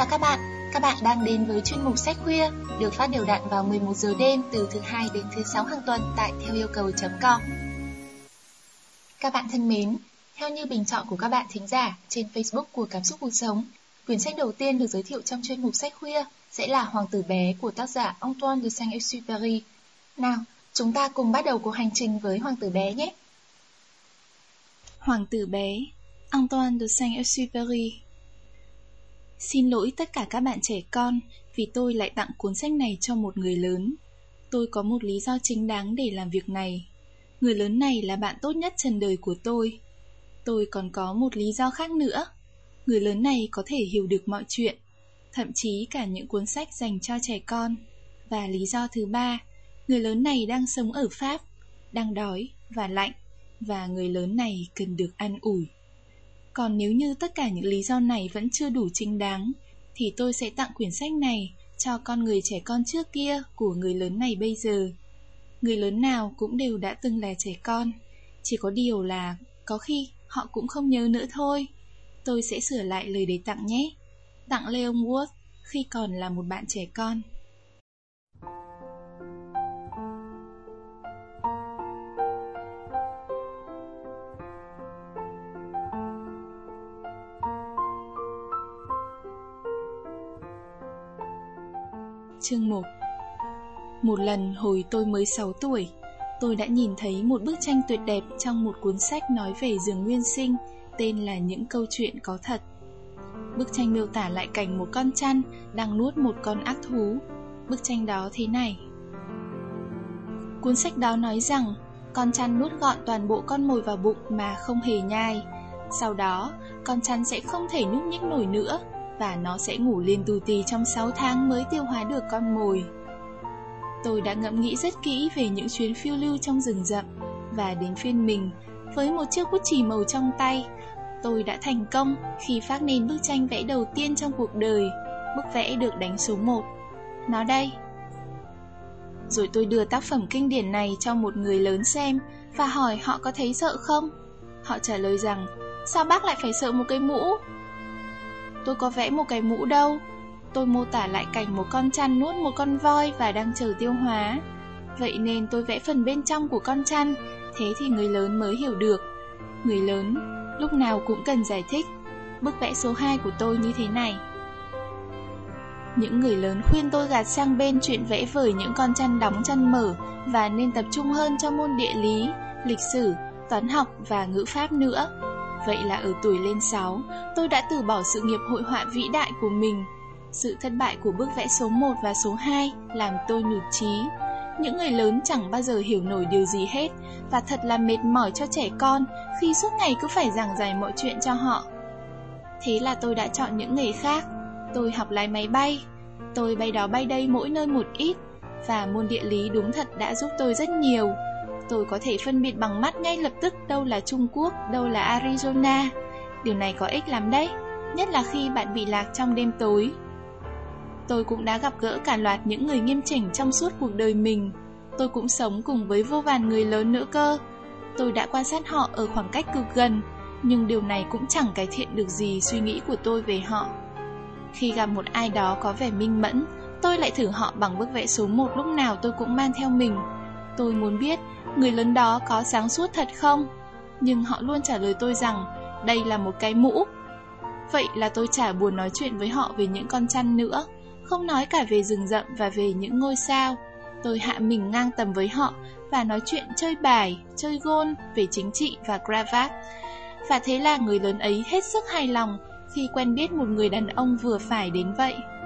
Chào các bạn đang đến với chuyên mục Sách Khuya được phát đều đặn vào 11 giờ đêm từ thứ Hai đến thứ Sáu hàng tuần tại theo yêu cầu.com. Các bạn thân mến, theo như bình chọn của các bạn thính giả trên Facebook của Cảm xúc cuộc sống, quyển sách đầu tiên được giới thiệu trong chuyên mục Sách Khuya sẽ là Hoàng tử bé của tác giả Antoine de Saint-Exupéry. Nào, chúng ta cùng bắt đầu cuộc hành trình với Hoàng tử bé nhé! Hoàng tử bé, Antoine de Saint-Exupéry. Xin lỗi tất cả các bạn trẻ con vì tôi lại tặng cuốn sách này cho một người lớn. Tôi có một lý do chính đáng để làm việc này. Người lớn này là bạn tốt nhất trần đời của tôi. Tôi còn có một lý do khác nữa. Người lớn này có thể hiểu được mọi chuyện, thậm chí cả những cuốn sách dành cho trẻ con. Và lý do thứ ba, người lớn này đang sống ở Pháp, đang đói và lạnh, và người lớn này cần được an ủi. Còn nếu như tất cả những lý do này vẫn chưa đủ chính đáng, thì tôi sẽ tặng quyển sách này cho con người trẻ con trước kia của người lớn này bây giờ. Người lớn nào cũng đều đã từng là trẻ con, chỉ có điều là có khi họ cũng không nhớ nữa thôi. Tôi sẽ sửa lại lời đề tặng nhé. Tặng Leon Wood khi còn là một bạn trẻ con. Chương 1. Một lần hồi tôi mới 6 tuổi, tôi đã nhìn thấy một bức tranh tuyệt đẹp trong một cuốn sách nói về rừng nguyên sinh, tên là Những câu chuyện có thật. Bức tranh miêu tả lại cảnh một con chăn đang nuốt một con ác thú. Bức tranh đó thế này. Cuốn sách đó nói rằng con chăn nuốt gọn toàn bộ con mồi vào bụng mà không hề nhai. Sau đó, con chăn sẽ không thể nhúc nhích nổi nữa, và nó sẽ ngủ liền tù tì trong 6 tháng mới tiêu hóa được con mồi. Tôi đã ngẫm nghĩ rất kỹ về những chuyến phiêu lưu trong rừng rậm, và đến phiên mình, với một chiếc bút chì màu trong tay, tôi đã thành công khi phác nên bức tranh vẽ đầu tiên trong cuộc đời. Bức vẽ được đánh số 1. Nó đây. Rồi tôi đưa tác phẩm kinh điển này cho một người lớn xem và hỏi họ có thấy sợ không. Họ trả lời rằng, sao bác lại phải sợ một cái mũ? Tôi có vẽ một cái mũ đâu. Tôi mô tả lại cảnh một con chăn nuốt một con voi và đang chờ tiêu hóa. Vậy nên tôi vẽ phần bên trong của con chăn, thế thì người lớn mới hiểu được. Người lớn lúc nào cũng cần giải thích. Bức vẽ số 2 của tôi như thế này. Những người lớn khuyên tôi gạt sang bên chuyện vẽ vời những con chăn đóng chăn mở và nên tập trung hơn cho môn địa lý, lịch sử, toán học và ngữ pháp nữa. Vậy là ở tuổi lên 6, tôi đã từ bỏ sự nghiệp hội họa vĩ đại của mình. Sự thất bại của bức vẽ số 1 và số 2 làm tôi nhụt chí. Những người lớn chẳng bao giờ hiểu nổi điều gì hết, và thật là mệt mỏi cho trẻ con khi suốt ngày cứ phải giảng giải mọi chuyện cho họ. Thế là tôi đã chọn những nghề khác. Tôi học lái máy bay. Tôi bay đó bay đây mỗi nơi một ít, và môn địa lý đúng thật đã giúp tôi rất nhiều. Tôi có thể phân biệt bằng mắt ngay lập tức đâu là Trung Quốc, đâu là Arizona. Điều này có ích lắm đấy, nhất là khi bạn bị lạc trong đêm tối. Tôi cũng đã gặp gỡ cả loạt những người nghiêm chỉnh trong suốt cuộc đời mình. Tôi cũng sống cùng với vô vàn người lớn nữa cơ. Tôi đã quan sát họ ở khoảng cách cực gần, nhưng điều này cũng chẳng cải thiện được gì suy nghĩ của tôi về họ. Khi gặp một ai đó có vẻ minh mẫn, tôi lại thử họ bằng bức vẽ số 1 lúc nào tôi cũng mang theo mình. Tôi muốn biết người lớn đó có sáng suốt thật không, nhưng họ luôn trả lời tôi rằng đây là một cái mũ. Vậy là tôi chả buồn nói chuyện với họ về những con chăn nữa, không nói cả về rừng rậm và về những ngôi sao. Tôi hạ mình ngang tầm với họ và nói chuyện chơi bài, chơi gôn, về chính trị và cravat. Và thế là người lớn ấy hết sức hài lòng khi quen biết một người đàn ông vừa phải đến vậy.